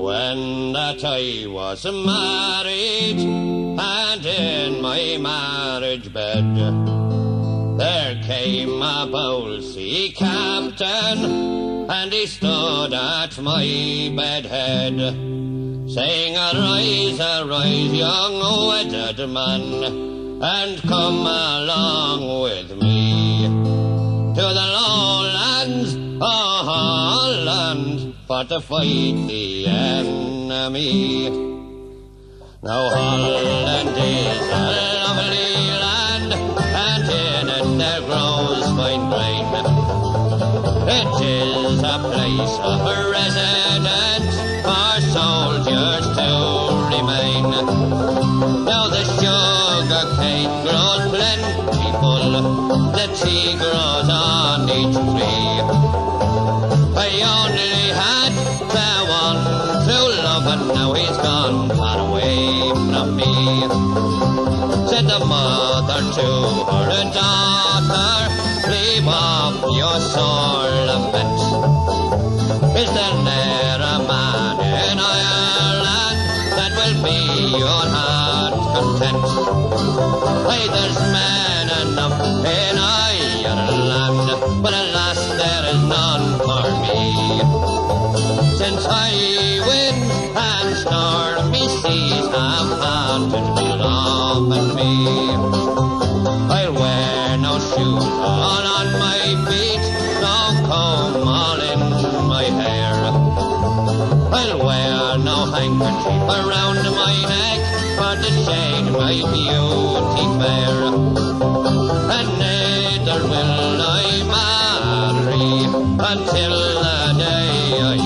When that I was married, and in my marriage bed, there came a bold sea captain, and he stood at my bed head, saying, arise, young wedded man, and come along with me to the lowlands of Holland for to fight the enemy. Now Holland is a lovely land, and in it there grows fine grain. It is a place of residence for soldiers to remain. Now the sugar cane grows plentiful, the tea grows on each tree. I only had the one true love, and now he's gone far away from me. Said the mother to her daughter, leave off your sore lament. Is there ne'er a man in Ireland that will be your heart content? Hey, there's men enough in Ireland, but alas, there is none for me. Since high winds and stormy seas have haunted me, love and me, I'll wear no shoes all on my feet, no comb all in my hair. I'll wear no handkerchief around my neck for to shade my beauty fair. And neither will I marry until the day I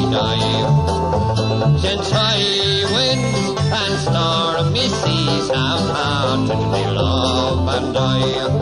die. Since high winds and stormy seas have haunted me, love and I.